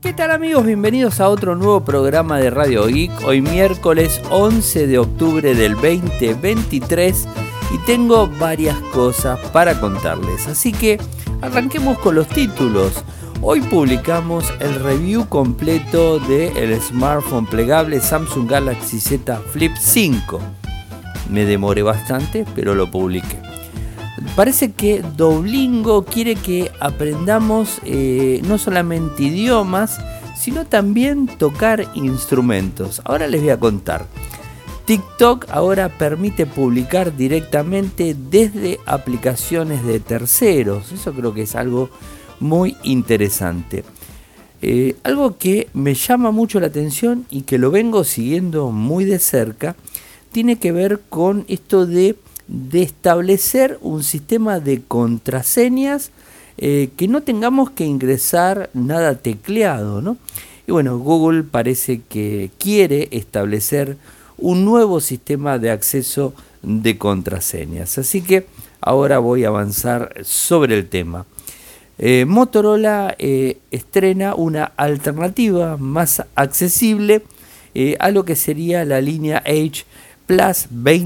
¿Qué tal, amigos? Bienvenidos a otro nuevo programa de Radio Geek. Hoy miércoles 11 de octubre del 2023 y tengo varias cosas para contarles. Así que arranquemos con los títulos. Hoy publicamos el review completo del smartphone plegable Samsung Galaxy Z Flip 5. Me demoré bastante, pero lo publiqué. Parece que Duolingo quiere que aprendamos no solamente idiomas, sino también tocar instrumentos. Ahora les voy a contar. TikTok ahora permite publicar directamente desde aplicaciones de terceros. Eso creo que es algo muy interesante. Algo que me llama mucho la atención y que lo vengo siguiendo muy de cerca, tiene que ver con esto de establecer un sistema de contraseñas que no tengamos que ingresar nada tecleado, ¿no? Y bueno, Google parece que quiere establecer un nuevo sistema de acceso de contraseñas. Así que ahora voy a avanzar sobre el tema. Motorola estrena una alternativa más accesible a lo que sería la línea Edge Plus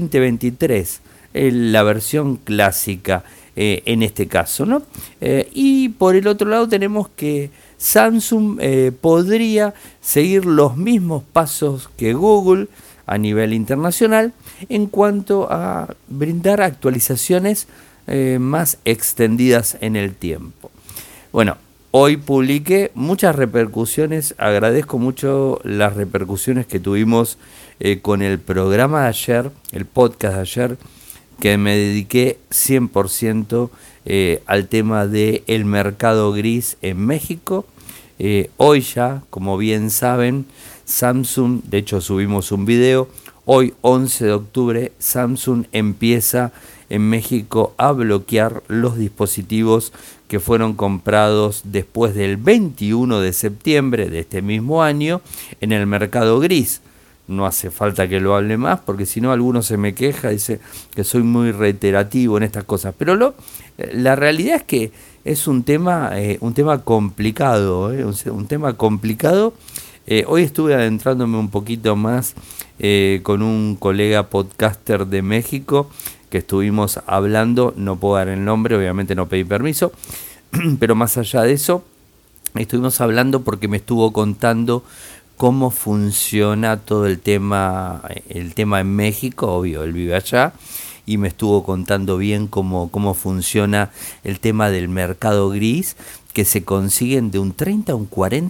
2023. La versión clásica en este caso, ¿no? Y por el otro lado tenemos que Samsung podría seguir los mismos pasos que Google a nivel internacional en cuanto a brindar actualizaciones más extendidas en el tiempo. Bueno, hoy publiqué muchas repercusiones, agradezco mucho las repercusiones que tuvimos con el programa de ayer, el podcast de ayer, que me dediqué 100% al tema del mercado gris en México. Hoy ya, como bien saben, Samsung, de hecho subimos un video, hoy 11 de octubre Samsung empieza en México a bloquear los dispositivos que fueron comprados después del 21 de septiembre de este mismo año en el mercado gris. No hace falta que lo hable más, porque si no alguno se me queja, dice que soy muy reiterativo en estas cosas. Pero la realidad es que es un tema complicado, un tema complicado. Hoy estuve adentrándome un poquito más con un colega podcaster de México que estuvimos hablando, no puedo dar el nombre, obviamente no pedí permiso, pero más allá de eso, estuvimos hablando porque me estuvo contando cómo funciona todo el tema en México. Obvio, él vive allá y me estuvo contando bien cómo funciona el tema del mercado gris, que se consiguen de un 30 a un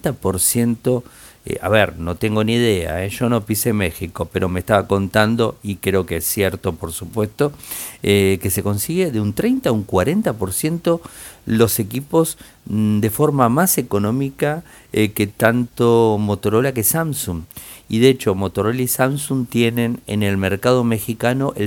40%. A ver, no tengo ni idea, yo no pisé México, pero me estaba contando, y creo que es cierto, por supuesto, que se consigue de un 30 a un 40% los equipos de forma más económica que tanto Motorola que Samsung. Y de hecho, Motorola y Samsung tienen en el mercado mexicano el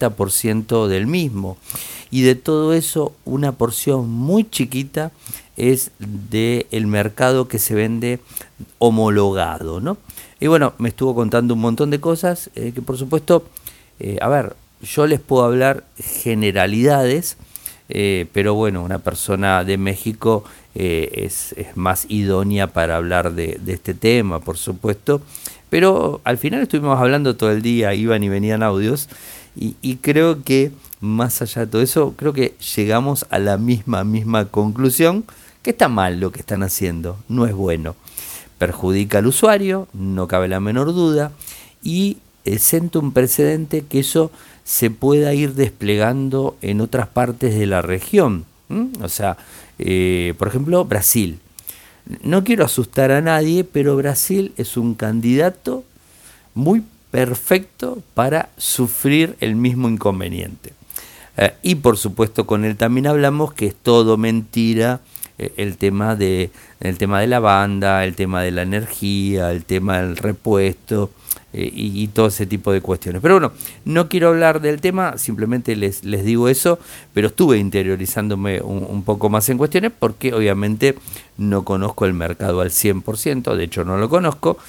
70% del mismo. Y de todo eso, una porción muy chiquita es del mercado que se vende homologado, ¿no? Y bueno, me estuvo contando un montón de cosas que por supuesto, a ver, yo les puedo hablar generalidades, pero bueno, una persona de México es más idónea para hablar de este tema, por supuesto. Pero al final estuvimos hablando todo el día, iban y venían audios, y creo que más allá de todo eso, creo que llegamos a la misma conclusión, que está mal lo que están haciendo, no es bueno. Perjudica al usuario, no cabe la menor duda, y sienta un precedente que eso se pueda ir desplegando en otras partes de la región. O sea, por ejemplo, Brasil. No quiero asustar a nadie, pero Brasil es un candidato muy perfecto para sufrir el mismo inconveniente. Y por supuesto con él también hablamos que es todo mentira, el tema de la banda, el tema de la energía, el tema del repuesto y todo ese tipo de cuestiones. Pero bueno, no quiero hablar del tema, simplemente les digo eso, pero estuve interiorizándome un poco más en cuestiones porque obviamente no conozco el mercado al 100%, de hecho no lo conozco,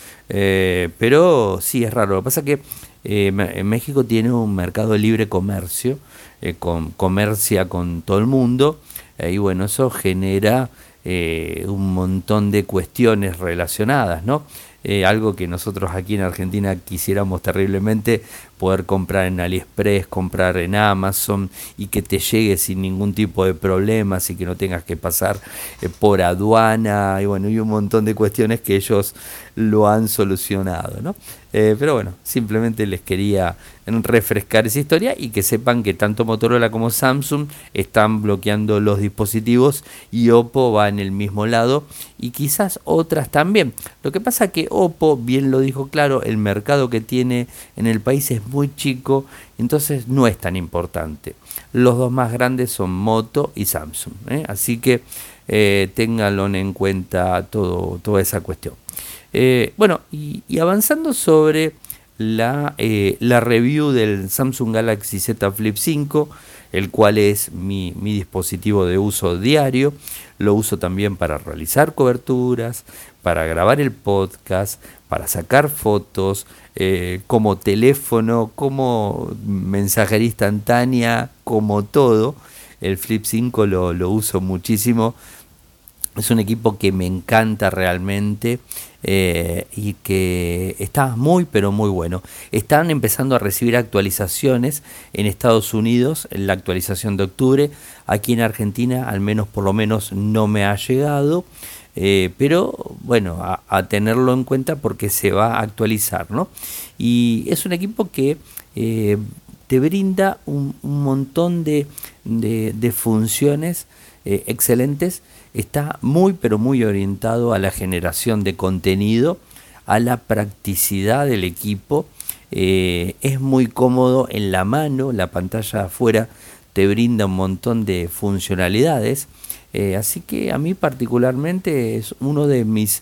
pero sí es raro. Lo que pasa es que México tiene un mercado de libre comercio, comercia con todo el mundo, y bueno, eso genera un montón de cuestiones relacionadas, ¿no? Algo que nosotros aquí en Argentina quisiéramos terriblemente poder comprar en AliExpress, comprar en Amazon y que te llegue sin ningún tipo de problemas y que no tengas que pasar por aduana y bueno, y un montón de cuestiones que ellos lo han solucionado, ¿no? Pero bueno, simplemente les quería refrescar esa historia y que sepan que tanto Motorola como Samsung están bloqueando los dispositivos y Oppo va en el mismo lado y quizás otras también. Lo que pasa que Oppo, bien lo dijo claro, el mercado que tiene en el país es muy chico, entonces no es tan importante. Los dos más grandes son Moto y Samsung, así que ténganlo en cuenta toda esa cuestión. Bueno, y avanzando sobre la review del Samsung Galaxy Z Flip 5, el cual es mi dispositivo de uso diario. Lo uso también para realizar coberturas, para grabar el podcast, para sacar fotos, como teléfono, como mensajería instantánea, como todo. El Flip 5 lo uso muchísimo. Es un equipo que me encanta realmente y que está muy pero muy bueno. Están empezando a recibir actualizaciones en Estados Unidos, en la actualización de octubre. Aquí en Argentina al menos por lo menos no me ha llegado. Pero bueno, a tenerlo en cuenta porque se va a actualizar, ¿no? Y es un equipo que te brinda un montón de funciones excelentes. Está muy pero muy orientado a la generación de contenido, a la practicidad del equipo. Es muy cómodo en la mano, la pantalla afuera te brinda un montón de funcionalidades. Así que a mí particularmente es uno de mis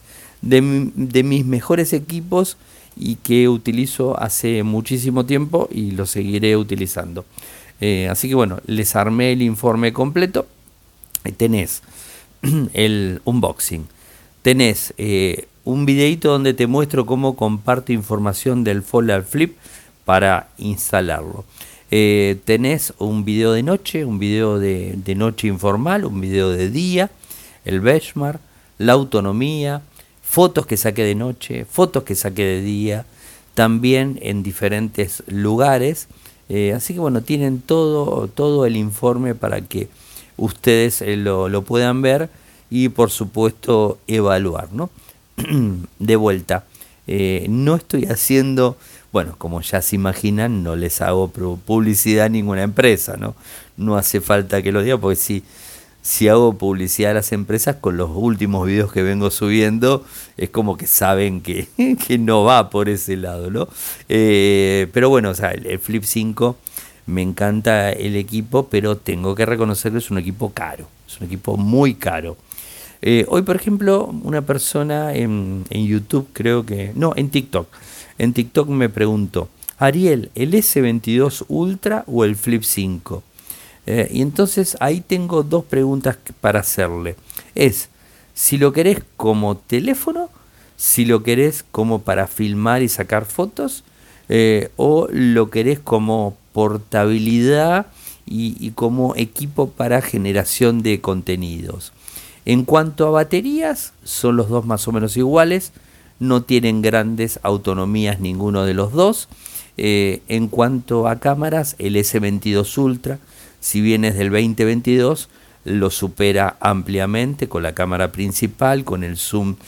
mejores equipos y que utilizo hace muchísimo tiempo y lo seguiré utilizando. Así que bueno, les armé el informe completo. Tenés el unboxing, tenés un videito donde te muestro cómo comparto información del Fold Flip para instalarlo. Tenés un video de noche, un video de noche informal, un video de día, el benchmark, la autonomía, fotos que saqué de noche, fotos que saqué de día, también en diferentes lugares. Así que bueno, tienen todo el informe para que ustedes lo puedan ver y por supuesto evaluar, ¿no? De vuelta, no estoy haciendo, bueno, como ya se imaginan, no les hago publicidad a ninguna empresa, ¿no? No hace falta que lo diga porque si hago publicidad a las empresas con los últimos videos que vengo subiendo, es como que saben que no va por ese lado, ¿no? Pero bueno, o sea, el Flip 5 me encanta el equipo, pero tengo que reconocer que es un equipo caro, es un equipo muy caro. Hoy, por ejemplo, una persona en YouTube, en TikTok. En TikTok me preguntó, Ariel, ¿el S22 Ultra o el Flip 5? Y entonces ahí tengo dos preguntas para hacerle. Es, si lo querés como teléfono, si lo querés como para filmar y sacar fotos, o lo querés como portabilidad y como equipo para generación de contenidos. En cuanto a baterías, son los dos más o menos iguales, no tienen grandes autonomías ninguno de los dos. En cuanto a cámaras, el S22 Ultra, si bien es del 2022, lo supera ampliamente con la cámara principal, con el zoom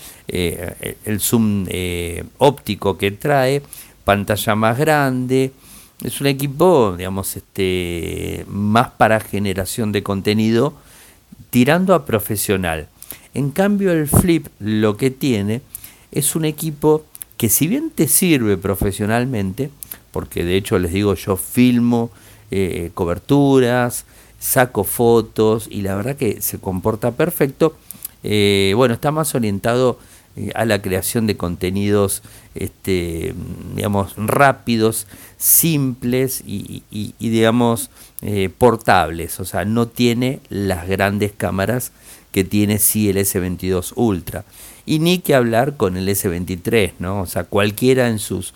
óptico que trae, pantalla más grande. Es un equipo, digamos, más para generación de contenido, tirando a profesional. En cambio, el Flip lo que tiene es un equipo que, si bien te sirve profesionalmente, porque de hecho les digo, yo filmo coberturas, saco fotos y la verdad que se comporta perfecto. Bueno, está más orientado a la creación de contenidos, digamos, rápidos, simples y digamos, portables. O sea, no tiene las grandes cámaras que tiene sí el S22 Ultra. Y ni que hablar con el S23, ¿no? O sea, cualquiera en sus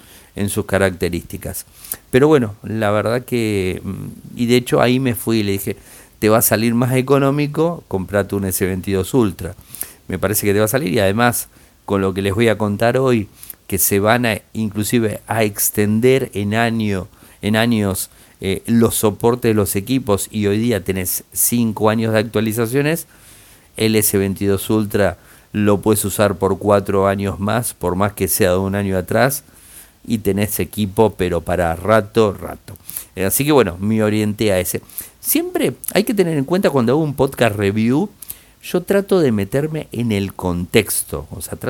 características. Pero bueno, la verdad que, y de hecho ahí me fui y le dije, te va a salir más económico, comprate un S22 Ultra. Me parece que te va a salir, y además con lo que les voy a contar hoy, que se van a inclusive a extender en años los soportes de los equipos, y hoy día tenés 5 años de actualizaciones. El S22 Ultra lo puedes usar por 4 años más, por más que sea de un año atrás, y tenés equipo pero para rato. Así que bueno, me orienté a ese. Siempre hay que tener en cuenta, cuando hago un podcast review, yo trato de meterme en el contexto.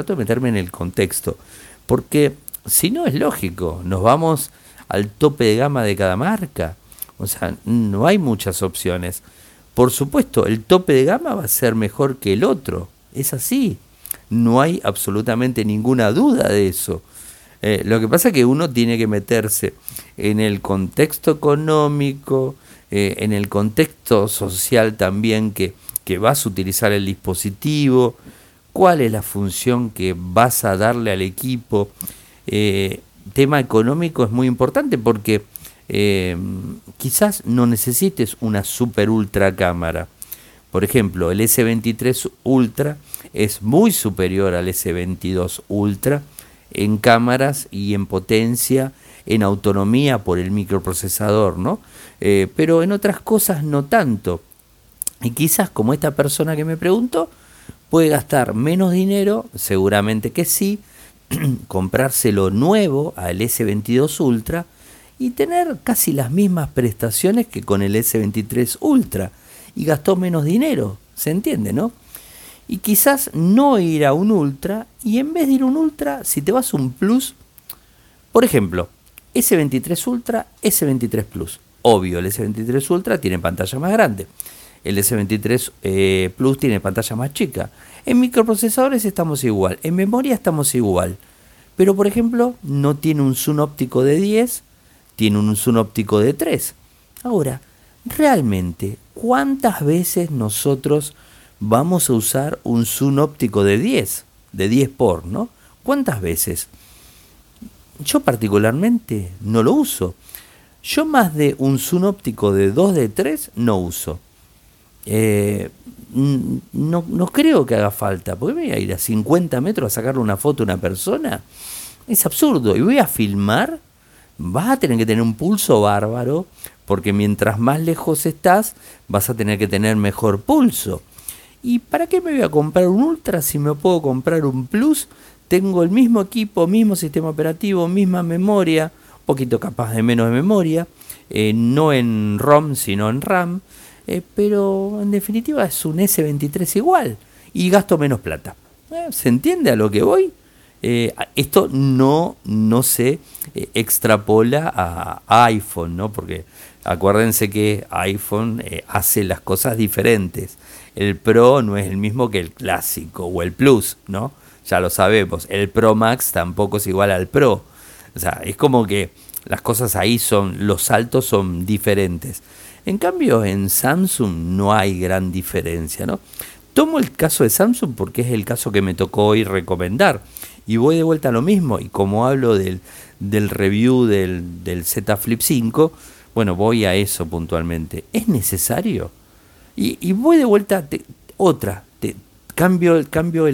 Porque si no, es lógico, nos vamos al tope de gama de cada marca. O sea, no hay muchas opciones. Por supuesto, el tope de gama va a ser mejor que el otro. Es así. No hay absolutamente ninguna duda de eso. Lo que pasa es que uno tiene que meterse en el contexto económico, en el contexto social también que vas a utilizar el dispositivo, cuál es la función que vas a darle al equipo. Tema económico es muy importante porque quizás no necesites una super ultra cámara. Por ejemplo, el S23 Ultra es muy superior al S22 Ultra en cámaras y en potencia, en autonomía por el microprocesador, ¿no? Pero en otras cosas no tanto. Y quizás, como esta persona que me preguntó, puede gastar menos dinero, seguramente que sí, comprárselo nuevo al S22 Ultra y tener casi las mismas prestaciones que con el S23 Ultra, y gastó menos dinero, ¿se entiende, no? Y quizás no ir a un Ultra, y en vez de ir a un Ultra, si te vas a un Plus, por ejemplo, S23 Ultra, S23 Plus. Obvio, el S23 Ultra tiene pantalla más grande, el S23 Plus tiene pantalla más chica. En microprocesadores estamos igual, en memoria estamos igual. Pero por ejemplo, no tiene un zoom óptico de 10, tiene un zoom óptico de 3. Ahora, realmente, ¿cuántas veces nosotros vamos a usar un zoom óptico de 10 por, ¿no? ¿Cuántas veces? Yo particularmente no lo uso. Yo más de un zoom óptico de 2 de 3 no uso. No creo que haga falta, porque me voy a ir a 50 metros a sacarle una foto a una persona. Es absurdo. Y voy a filmar, vas a tener que tener un pulso bárbaro, porque mientras más lejos estás, vas a tener que tener mejor pulso. ¿Y para qué me voy a comprar un Ultra si me puedo comprar un Plus? Tengo el mismo equipo, mismo sistema operativo, misma memoria, un poquito capaz de menos de memoria, no en ROM sino en RAM, pero en definitiva es un S23 igual y gasto menos plata. ¿Se entiende a lo que voy? Esto no se extrapola a iPhone, ¿no? Porque acuérdense que iPhone hace las cosas diferentes. El Pro no es el mismo que el clásico o el Plus, ¿no? Ya lo sabemos. El Pro Max tampoco es igual al Pro. O sea, es como que las cosas ahí los saltos son diferentes. En cambio, en Samsung no hay gran diferencia, ¿no? Tomo el caso de Samsung porque es el caso que me tocó hoy recomendar. Y voy de vuelta a lo mismo. Y como hablo del review del Z Flip 5, bueno, voy a eso puntualmente. ¿Es necesario? Y voy de vuelta cambio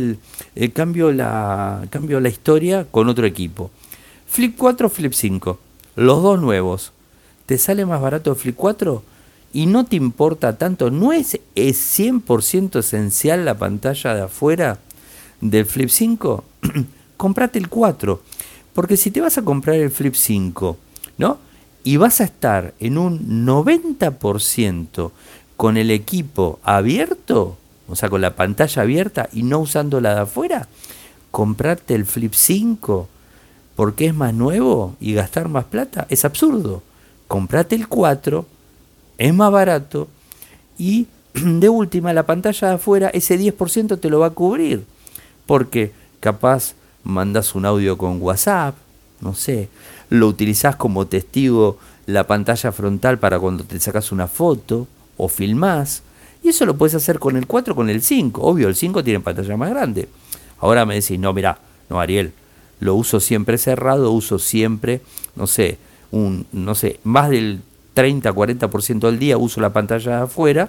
la historia con otro equipo. Flip 4, Flip 5, los dos nuevos. ¿Te sale más barato el Flip 4? Y no te importa tanto, ¿no es 100% esencial la pantalla de afuera del Flip 5? Comprate el 4, porque si te vas a comprar el Flip 5, ¿no? Y vas a estar en un 90% con el equipo abierto, o sea, con la pantalla abierta y no usando la de afuera, comprarte el Flip 5 porque es más nuevo y gastar más plata, es absurdo. Comprate el 4, es más barato y de última la pantalla de afuera, ese 10% te lo va a cubrir, porque capaz mandas un audio con WhatsApp, no sé, lo utilizás como testigo la pantalla frontal para cuando te sacas una foto o filmás, y eso lo puedes hacer con el 4, con el 5, obvio, el 5 tiene pantalla más grande. Ahora me decís, no, mirá, no, Ariel, lo uso siempre cerrado, uso siempre, no sé, más del 30-40% del día uso la pantalla de afuera,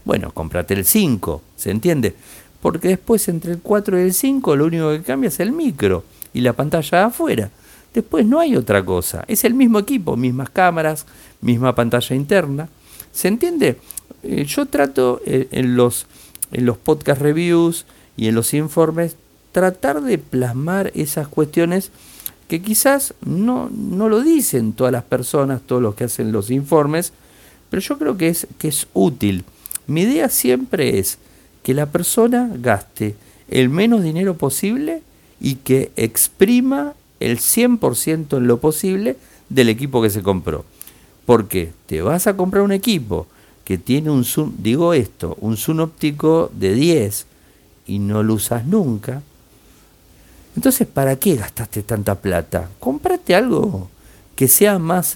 Bueno, cómprate el 5, ¿se entiende? Porque después entre el 4 y el 5 lo único que cambia es el micro y la pantalla de afuera. Después no hay otra cosa. Es el mismo equipo, mismas cámaras, misma pantalla interna. ¿Se entiende? Yo trato en los podcast reviews y en los informes tratar de plasmar esas cuestiones que quizás no lo dicen todas las personas, todos los que hacen los informes, pero yo creo que es útil. Mi idea siempre es que la persona gaste el menos dinero posible y que exprima el 100% en lo posible del equipo que se compró. Porque te vas a comprar un equipo que tiene un zoom, un zoom óptico de 10 y no lo usas nunca. Entonces, ¿para qué gastaste tanta plata? Cómprate algo que sea más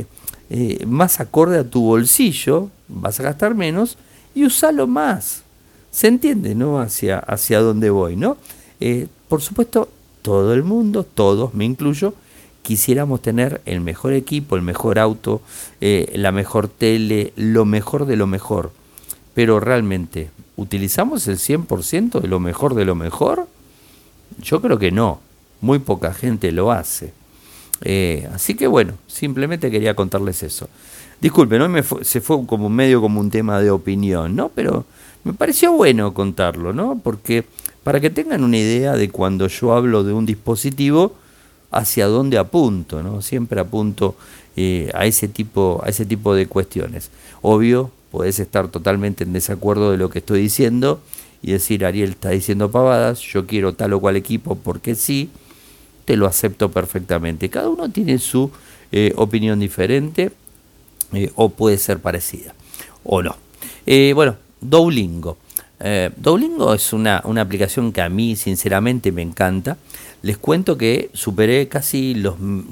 acorde a tu bolsillo, vas a gastar menos y usalo más. ¿Se entiende, no? Hacia dónde voy, ¿no? Por supuesto, todo el mundo, todos, me incluyo, quisiéramos tener el mejor equipo, el mejor auto, la mejor tele, lo mejor de lo mejor. Pero realmente, ¿utilizamos el 100% de lo mejor de lo mejor? Yo creo que no. Muy poca gente lo hace. Así que bueno, simplemente quería contarles eso. Disculpen, hoy se fue como medio como un tema de opinión, ¿no? Pero me pareció bueno contarlo, ¿no? Porque para que tengan una idea de cuando yo hablo de un dispositivo, hacia dónde apunto, ¿no? Siempre apunto a ese tipo de cuestiones. Obvio, podés estar totalmente en desacuerdo de lo que estoy diciendo y decir, Ariel está diciendo pavadas, yo quiero tal o cual equipo porque sí, te lo acepto perfectamente. Cada uno tiene su opinión diferente o puede ser parecida o no. Bueno, Duolingo. Duolingo es una aplicación que a mí sinceramente me encanta. Les cuento que superé casi los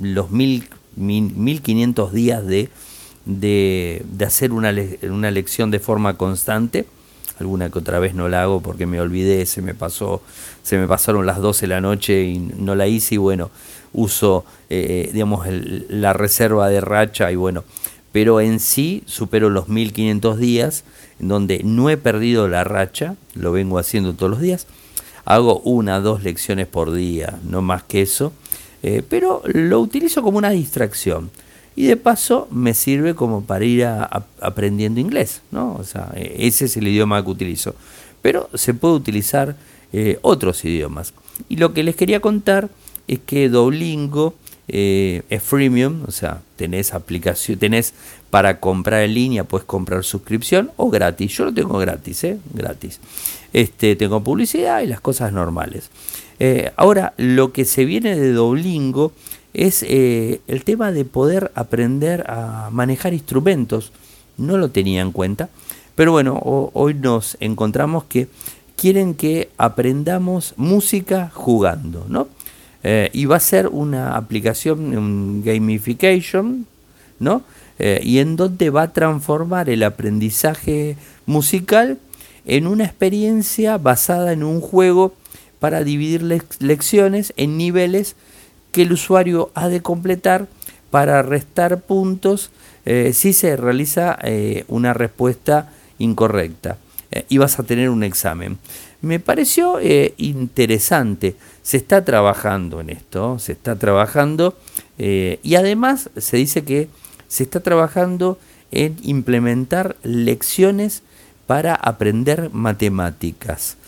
1500 días de hacer una lección de forma constante. Alguna que otra vez no la hago porque me olvidé, se me pasaron las 12 de la noche y no la hice, y bueno, uso la reserva de racha y bueno, pero en sí supero los 1500 días en donde no he perdido la racha, lo vengo haciendo todos los días, hago 1 o 2 lecciones por día, no más que eso, pero lo utilizo como una distracción. Y de paso me sirve como para ir aprendiendo inglés, ¿no? O sea, ese es el idioma que utilizo. Pero se puede utilizar otros idiomas. Y lo que les quería contar es que Duolingo es freemium, o sea, tenés aplicación, tenés para comprar en línea, puedes comprar suscripción o gratis. Yo lo tengo gratis, gratis. Tengo publicidad y las cosas normales. Ahora, lo que se viene de Duolingo es el tema de poder aprender a manejar instrumentos. No lo tenía en cuenta, pero bueno, hoy nos encontramos que quieren que aprendamos música jugando, ¿no? Y va a ser una aplicación, un gamification, ¿no? Y en donde va a transformar el aprendizaje musical en una experiencia basada en un juego para dividir lecciones en niveles que el usuario ha de completar para restar puntos si se realiza una respuesta incorrecta, y vas a tener un examen. Me pareció interesante. Se está trabajando en esto, se está trabajando y además se dice que se está trabajando en implementar lecciones para aprender matemáticas.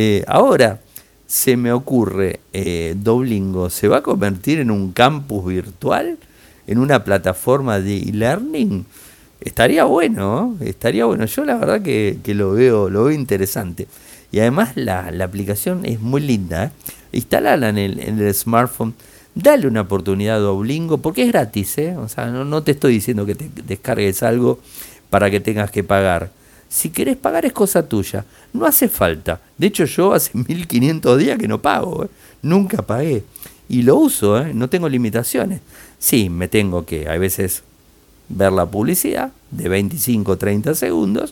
Ahora se me ocurre, Duolingo se va a convertir en un campus virtual, en una plataforma de e-learning. Estaría bueno, ¿no? Estaría bueno. Yo la verdad que lo veo interesante. Y además la aplicación es muy linda, Instalala en el smartphone. Dale una oportunidad a Duolingo porque es gratis, O sea, no te estoy diciendo que te descargues algo para que tengas que pagar. Si querés pagar es cosa tuya, no hace falta. De hecho yo hace 1500 días que no pago, nunca pagué. Y lo uso, no tengo limitaciones. Sí, me tengo que a veces ver la publicidad de 25 o 30 segundos,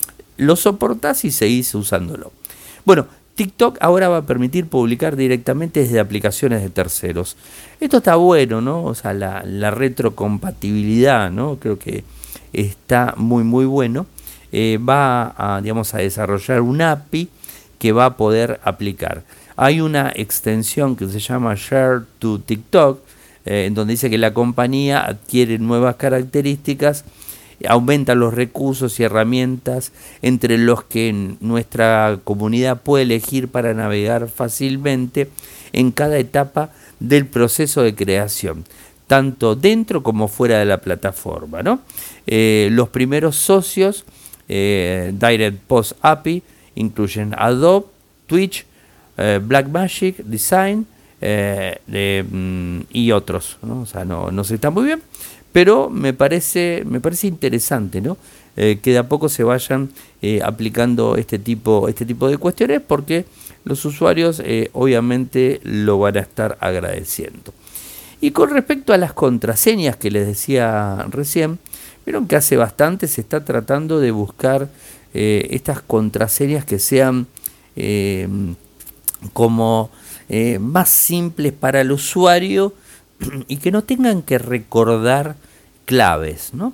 lo soportás y seguís usándolo. Bueno, TikTok ahora va a permitir publicar directamente desde aplicaciones de terceros. Esto está bueno, ¿no? O sea, la retrocompatibilidad, ¿no? Creo que está muy muy bueno. va a, digamos, a desarrollar un API que va a poder aplicar. Hay una extensión que se llama Share to TikTok, en donde dice que la compañía adquiere nuevas características, aumenta los recursos y herramientas entre los que nuestra comunidad puede elegir para navegar fácilmente en cada etapa del proceso de creación, tanto dentro como fuera de la plataforma, ¿no? Los primeros socios Direct Post API incluyen Adobe, Twitch, Blackmagic Design y otros, ¿no? O sea, no sé, está muy bien, pero me parece interesante, ¿no? Que de a poco se vayan aplicando este tipo de cuestiones, porque los usuarios obviamente lo van a estar agradeciendo. Y con respecto a las contraseñas que les decía recién, vieron que hace bastante se está tratando de buscar estas contraseñas que sean como más simples para el usuario y que no tengan que recordar claves, ¿no?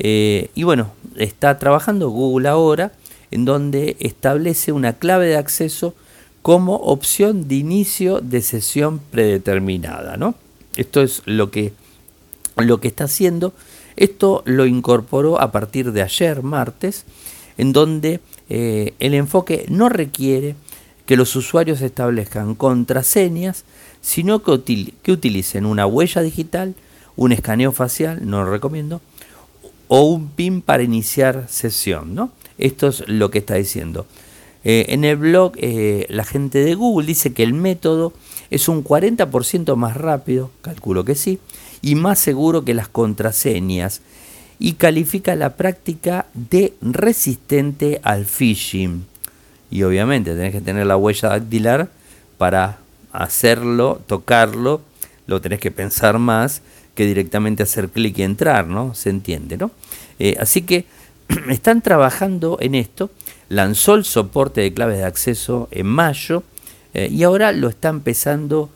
Y bueno, está trabajando Google ahora en donde establece una clave de acceso como opción de inicio de sesión predeterminada, ¿no? Esto es lo que está haciendo. Esto lo incorporó a partir de ayer, martes, en donde el enfoque no requiere que los usuarios establezcan contraseñas, sino que utilicen una huella digital, un escaneo facial, no lo recomiendo, o un PIN para iniciar sesión, ¿no? Esto es lo que está diciendo. En el blog, la gente de Google dice que el método es un 40% más rápido, calculo que sí, y más seguro que las contraseñas, y califica la práctica de resistente al phishing. Y obviamente tenés que tener la huella dactilar para hacerlo, tocarlo, lo tenés que pensar más que directamente hacer clic y entrar, ¿no? Se entiende, ¿no? Así que están trabajando en esto. Lanzó el soporte de claves de acceso en mayo y ahora lo está empezando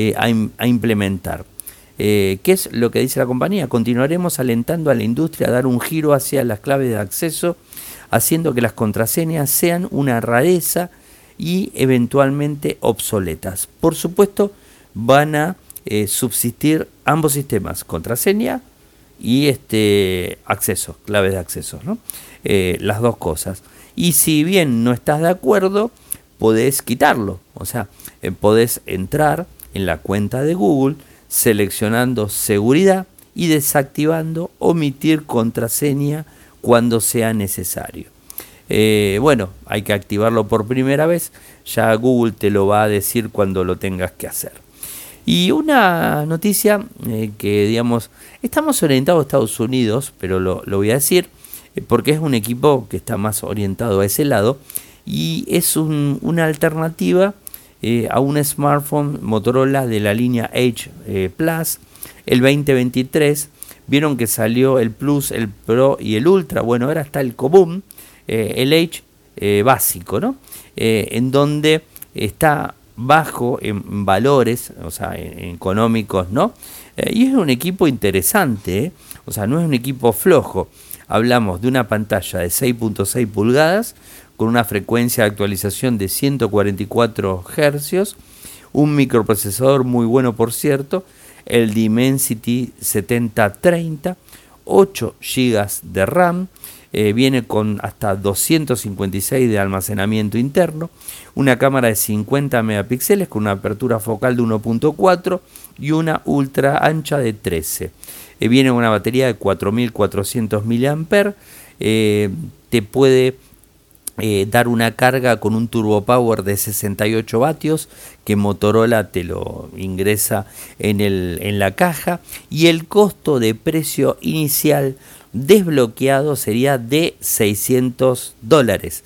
a implementar. ¿Qué es lo que dice la compañía? Continuaremos alentando a la industria a dar un giro hacia las claves de acceso, haciendo que las contraseñas sean una rareza y eventualmente obsoletas. Por supuesto, van a subsistir ambos sistemas, contraseña y acceso, claves de acceso, ¿no? Las dos cosas. Y si bien no estás de acuerdo, podés quitarlo. O sea, podés entrar en la cuenta de Google seleccionando seguridad y desactivando omitir contraseña cuando sea necesario. Bueno, hay que activarlo por primera vez, ya Google te lo va a decir cuando lo tengas que hacer. Y una noticia que, digamos, estamos orientados a Estados Unidos, pero lo voy a decir porque es un equipo que está más orientado a ese lado y es una alternativa a un smartphone Motorola de la línea Edge Plus. El 2023 vieron que salió el Plus, el Pro y el Ultra. Bueno, ahora está el común, el Edge básico, ¿no? En donde está bajo en valores, o sea, en económicos, ¿no? Y es un equipo interesante, o sea, no es un equipo flojo. Hablamos de una pantalla de 6.6 pulgadas con una frecuencia de actualización de 144 Hz, un microprocesador muy bueno, por cierto, el Dimensity 7030, 8 GB de RAM, viene con hasta 256 de almacenamiento interno, una cámara de 50 megapíxeles con una apertura focal de 1.4 y una ultra ancha de 13. Viene con una batería de 4400 mAh, te puede dar una carga con un turbo power de 68 vatios que Motorola te lo ingresa en la caja, y el costo de precio inicial desbloqueado sería de $600.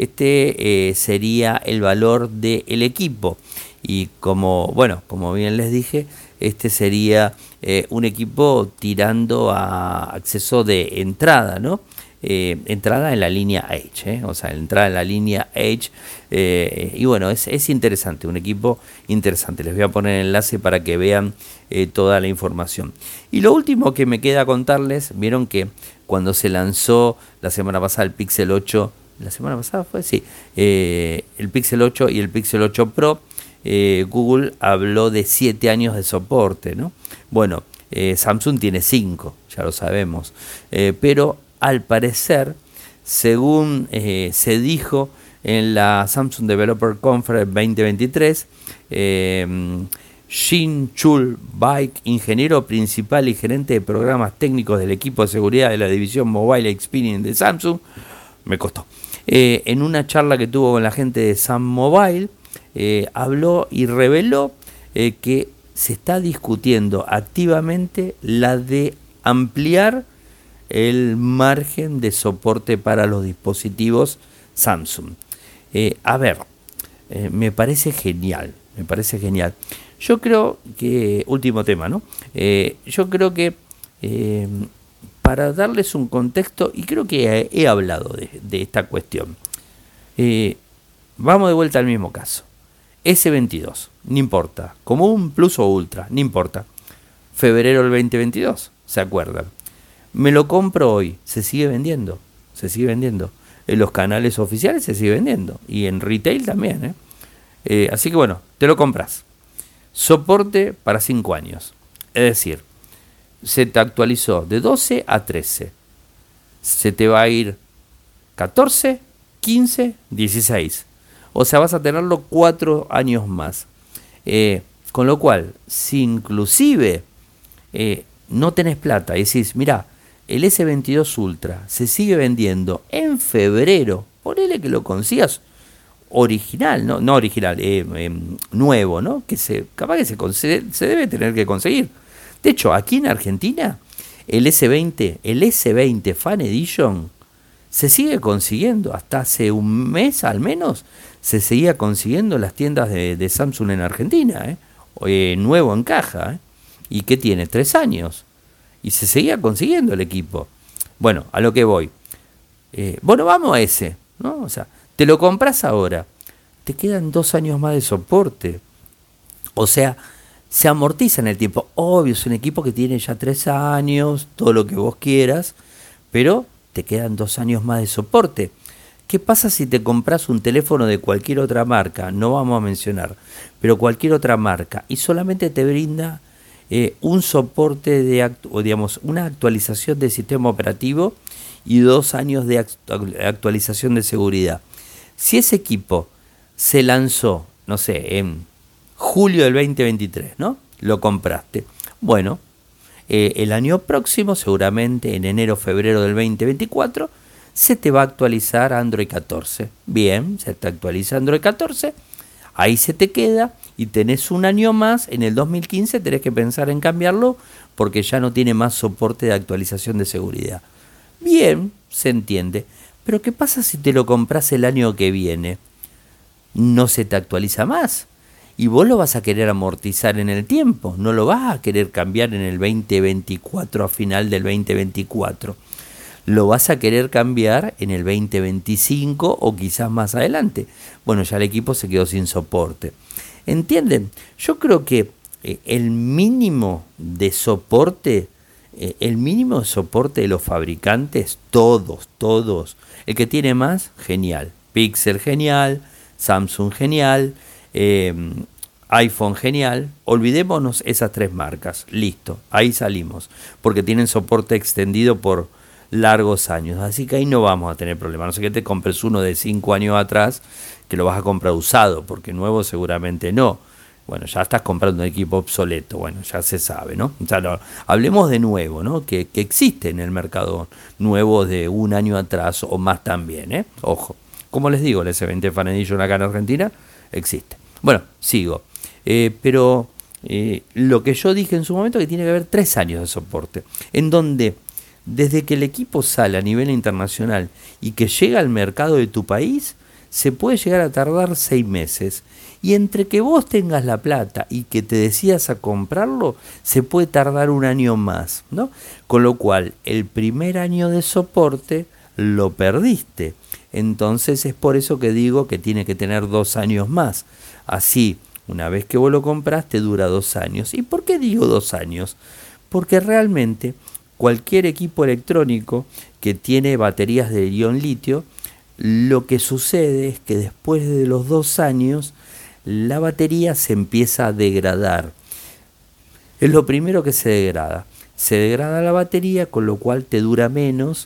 Sería el valor del equipo, y como bien les dije, sería un equipo tirando a acceso de entrada, ¿no? Entrada en la línea Edge, o sea, entrada en la línea Edge, y bueno, es interesante, un equipo interesante. Les voy a poner el enlace para que vean toda la información. Y lo último que me queda contarles, vieron que cuando se lanzó la semana pasada el Pixel 8, la semana pasada fue, sí, el Pixel 8 y el Pixel 8 Pro, Google habló de 7 años de soporte, ¿no? Bueno, Samsung tiene 5, ya lo sabemos, pero al parecer, según se dijo en la Samsung Developer Conference 2023, Jin-Chul Baek, ingeniero principal y gerente de programas técnicos del equipo de seguridad de la división Mobile Experience de Samsung, me costó, en una charla que tuvo con la gente de Sam Mobile, habló y reveló que se está discutiendo activamente la de ampliar el margen de soporte para los dispositivos Samsung. Me parece genial, Yo creo que, último tema, ¿no? Yo creo que para darles un contexto, y creo que he hablado de esta cuestión, vamos de vuelta al mismo caso. S22, no importa, común, plus o ultra, no importa. Febrero del 2022, ¿se acuerdan? Me lo compro hoy, se sigue vendiendo. En los canales oficiales se sigue vendiendo, y en retail también, así que bueno, te lo compras. Soporte para 5 años, es decir, se te actualizó de 12 a 13, se te va a ir 14, 15, 16. O sea, vas a tenerlo 4 años más. Con lo cual, si inclusive no tenés plata y decís, mirá, el S22 Ultra se sigue vendiendo en febrero, ponele que lo consigas original, no original, nuevo, ¿no? Capaz que se debe tener que conseguir. De hecho, aquí en Argentina, el S20 Fan Edition se sigue consiguiendo. Hasta hace un mes al menos se seguía consiguiendo en las tiendas de Samsung en Argentina, nuevo en caja, y que tiene 3 años, y se seguía consiguiendo el equipo. Bueno, a lo que voy, vamos a ese, ¿no? O sea, te lo compras ahora, te quedan 2 años más de soporte, o sea, se amortiza en el tiempo. Obvio, es un equipo que tiene ya 3 años, todo lo que vos quieras, pero te quedan 2 años más de soporte. ¿Qué pasa si te compras un teléfono de cualquier otra marca? No vamos a mencionar, pero cualquier otra marca, y solamente te brinda un soporte una actualización del sistema operativo y 2 años de actualización de seguridad. Si ese equipo se lanzó, no sé, en julio del 2023, ¿no? Lo compraste. Bueno, el año próximo, seguramente en enero, febrero del 2024, se te va a actualizar Android 14. Bien, se te actualiza Android 14, ahí se te queda y tenés un año más. En el 2015 tenés que pensar en cambiarlo porque ya no tiene más soporte de actualización de seguridad. Bien, se entiende. Pero ¿qué pasa si te lo compras el año que viene? No se te actualiza más. Y vos lo vas a querer amortizar en el tiempo. No lo vas a querer cambiar en el 2024, a final del 2024. Lo vas a querer cambiar en el 2025 o quizás más adelante. Bueno, ya el equipo se quedó sin soporte. ¿Entienden? Yo creo que el mínimo de soporte de los fabricantes, todos. El que tiene más, genial. Pixel, genial. Samsung, genial. iPhone, genial. Olvidémonos esas 3 marcas. Listo, ahí salimos. Porque tienen soporte extendido por largos años. Así que ahí no vamos a tener problema. No sé que te compres uno de 5 años atrás, que lo vas a comprar usado, porque nuevo seguramente no. Bueno, ya estás comprando un equipo obsoleto. Bueno, ya se sabe, ¿no? O sea, no, hablemos de nuevo, ¿no? Que existe en el mercado nuevo de 1 año atrás o más también, Ojo. Como les digo, el S20 Fan Edition acá en Argentina existe. Bueno, sigo. Pero lo que yo dije en su momento, que tiene que haber 3 años de soporte, en donde desde que el equipo sale a nivel internacional y que llega al mercado de tu país, se puede llegar a tardar 6 meses. Y entre que vos tengas la plata y que te decidas a comprarlo, se puede tardar 1 año más, ¿no? Con lo cual, el primer año de soporte lo perdiste. Entonces es por eso que digo que tiene que tener 2 años más. Así, una vez que vos lo compraste, dura 2 años. ¿Y por qué digo 2 años? Porque realmente cualquier equipo electrónico que tiene baterías de ion litio, lo que sucede es que después de los 2 años la batería se empieza a degradar. Es lo primero que se degrada. Se degrada la batería, con lo cual te dura menos,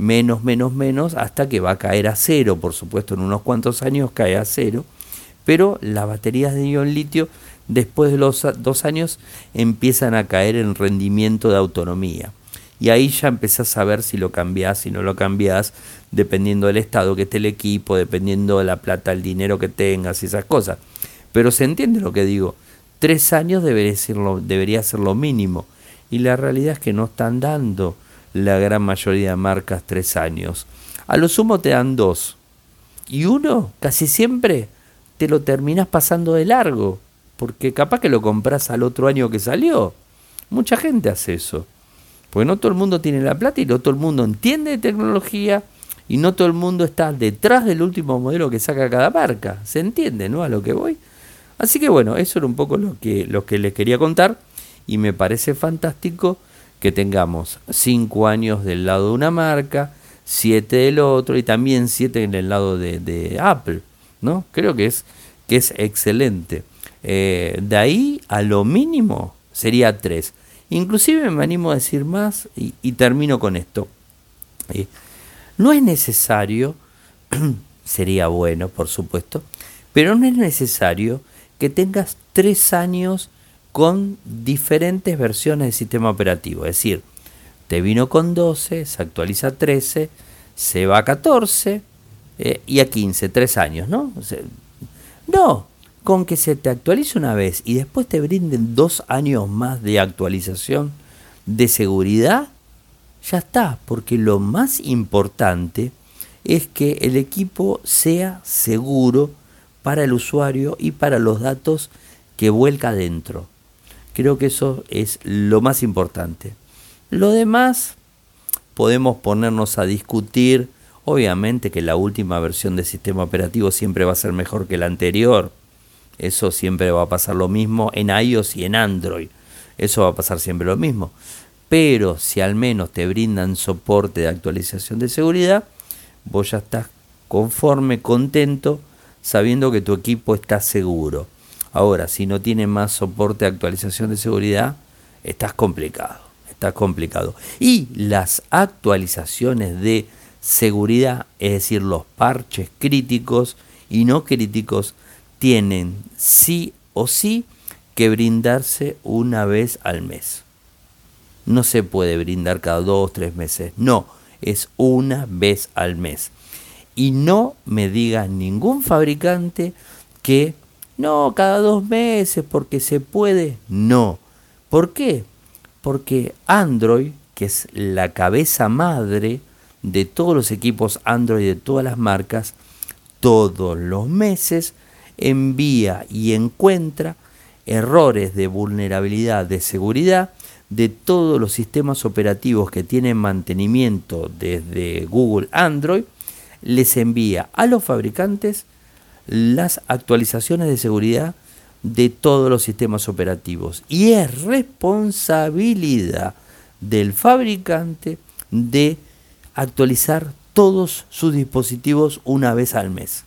hasta que va a caer a cero. Por supuesto, en unos cuantos años cae a cero, pero las baterías de ion litio después de los 2 años empiezan a caer en rendimiento de autonomía. Y ahí ya empezás a ver si lo cambiás, si no lo cambiás, dependiendo del estado que esté el equipo, dependiendo de la plata, el dinero que tengas y esas cosas. Pero se entiende lo que digo. 3 años debería ser lo mínimo. Y la realidad es que no están dando la gran mayoría de marcas 3 años. A lo sumo te dan 2. Y uno, casi siempre, te lo terminás pasando de largo. Porque capaz que lo compras al otro año que salió. Mucha gente hace eso. Porque no todo el mundo tiene la plata y no todo el mundo entiende de tecnología y no todo el mundo está detrás del último modelo que saca cada marca. ¿Se entiende, no? A lo que voy. Así que bueno, eso era un poco lo que les quería contar y me parece fantástico que tengamos 5 años del lado de una marca, 7 del otro y también 7 en el lado de Apple, ¿no? Creo que es excelente. De ahí a lo mínimo sería 3. Inclusive me animo a decir más y termino con esto. No es necesario, sería bueno por supuesto, pero no es necesario que tengas 3 años con diferentes versiones del sistema operativo. Es decir, te vino con 12, se actualiza a 13, se va a 14 y a 15, 3 años, ¿no? No. Con que se te actualice una vez y después te brinden 2 años más de actualización de seguridad, ya está, porque lo más importante es que el equipo sea seguro para el usuario y para los datos que vuelca dentro. Creo que eso es lo más importante. Lo demás podemos ponernos a discutir, obviamente que la última versión del sistema operativo siempre va a ser mejor que la anterior. Eso siempre va a pasar lo mismo en iOS y en Android. Eso va a pasar siempre lo mismo. Pero si al menos te brindan soporte de actualización de seguridad, vos ya estás conforme, contento, sabiendo que tu equipo está seguro. Ahora, si no tiene más soporte de actualización de seguridad, estás complicado. Y las actualizaciones de seguridad, es decir, los parches críticos y no críticos, tienen sí o sí que brindarse una vez al mes. No se puede brindar cada 2 o 3 meses. No, es una vez al mes. Y no me diga ningún fabricante que no, cada 2 meses porque se puede. No. ¿Por qué? Porque Android, que es la cabeza madre de todos los equipos Android de todas las marcas, todos los meses envía y encuentra errores de vulnerabilidad de seguridad de todos los sistemas operativos que tienen mantenimiento desde Google Android, les envía a los fabricantes las actualizaciones de seguridad de todos los sistemas operativos y es responsabilidad del fabricante de actualizar todos sus dispositivos una vez al mes.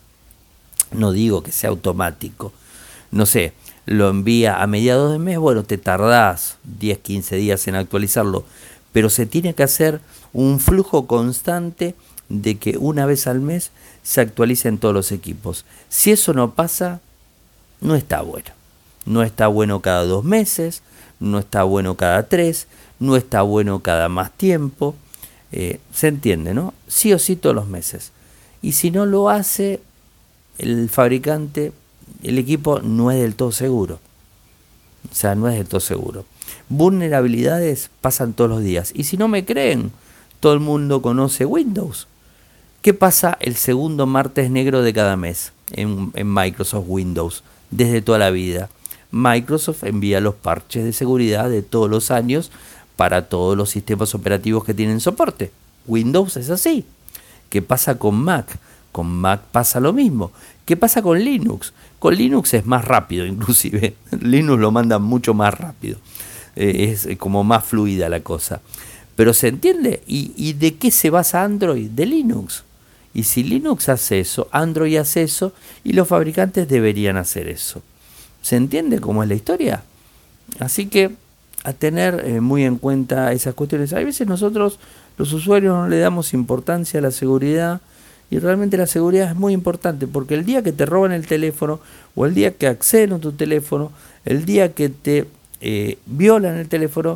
No digo que sea automático, no sé, lo envía a mediados de mes, bueno, te tardás 10, 15 días en actualizarlo, pero se tiene que hacer un flujo constante de que una vez al mes se actualicen todos los equipos. Si eso no pasa, no está bueno. No está bueno cada 2 meses, no está bueno cada 3, no está bueno cada más tiempo. Se entiende, ¿no? Sí o sí todos los meses. Y si no lo hace el fabricante, el equipo no es del todo seguro. O sea, no es del todo seguro. Vulnerabilidades pasan todos los días. Y si no me creen, todo el mundo conoce Windows. ¿Qué pasa el segundo martes negro de cada mes en Microsoft Windows? Desde toda la vida. Microsoft envía los parches de seguridad de todos los años para todos los sistemas operativos que tienen soporte. Windows es así. ¿Qué pasa con Mac? Con Mac pasa lo mismo. ¿Qué pasa con Linux? Con Linux es más rápido inclusive. Linux lo manda mucho más rápido. Es como más fluida la cosa. Pero ¿se entiende? ¿Y de qué se basa Android? De Linux. Y si Linux hace eso, Android hace eso, y los fabricantes deberían hacer eso. ¿Se entiende cómo es la historia? Así que a tener muy en cuenta esas cuestiones. Hay veces nosotros, los usuarios, no le damos importancia a la seguridad, y realmente la seguridad es muy importante, porque el día que te roban el teléfono, o el día que acceden a tu teléfono, el día que te violan el teléfono,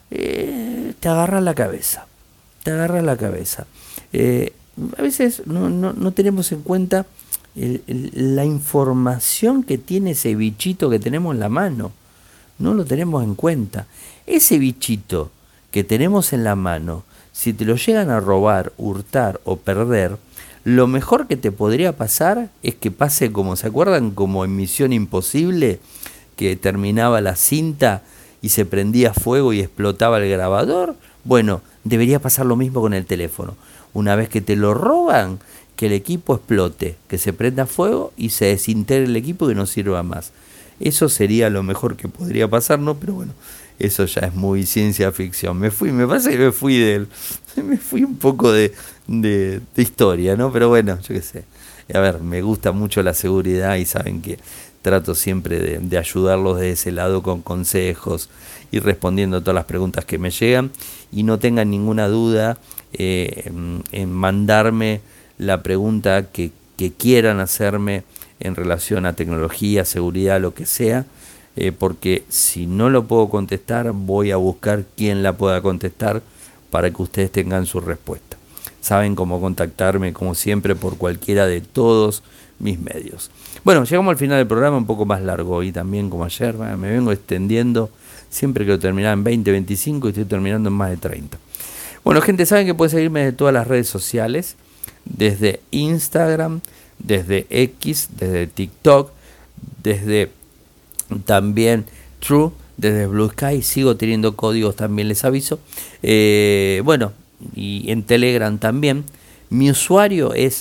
te agarra la cabeza. Te agarra la cabeza. A veces no tenemos en cuenta la información que tiene ese bichito que tenemos en la mano. No lo tenemos en cuenta. Ese bichito que tenemos en la mano, si te lo llegan a robar, hurtar o perder, lo mejor que te podría pasar es que pase como, ¿se acuerdan? Como en Misión Imposible, que terminaba la cinta y se prendía fuego y explotaba el grabador. Bueno, debería pasar lo mismo con el teléfono. Una vez que te lo roban, que el equipo explote, que se prenda fuego y se desintegre el equipo y que no sirva más. Eso sería lo mejor que podría pasar, ¿no? Pero bueno, eso ya es muy ciencia ficción. Me parece que me fui un poco de historia, ¿no? Pero bueno, yo qué sé. A ver, me gusta mucho la seguridad y saben que trato siempre de ayudarlos de ese lado con consejos y respondiendo a todas las preguntas que me llegan. Y no tengan ninguna duda en mandarme la pregunta que quieran hacerme en relación a tecnología, seguridad, lo que sea, porque si no lo puedo contestar, voy a buscar quién la pueda contestar para que ustedes tengan su respuesta. Saben cómo contactarme, como siempre, por cualquiera de todos mis medios. Bueno, llegamos al final del programa, un poco más largo hoy también, como ayer. Me vengo extendiendo, siempre quiero terminar en 20, 25 y estoy terminando en más de 30. Bueno, gente, saben que pueden seguirme de todas las redes sociales, desde Instagram, desde X, desde TikTok, desde también True, desde Blue Sky. Sigo teniendo códigos, también les aviso. Bueno, y en Telegram también. Mi usuario es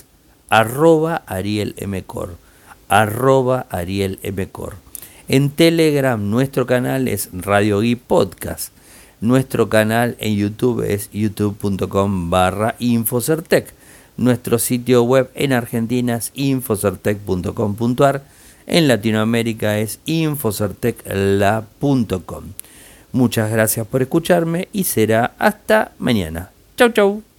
@ArielMcor. @ArielMcor. En Telegram nuestro canal es Radio Geek Podcast. Nuestro canal en YouTube es youtube.com/Infocertec. Nuestro sitio web en Argentina es infocertec.com.ar. En Latinoamérica es infocertecla.com. Muchas gracias por escucharme y será hasta mañana. Chau, chau.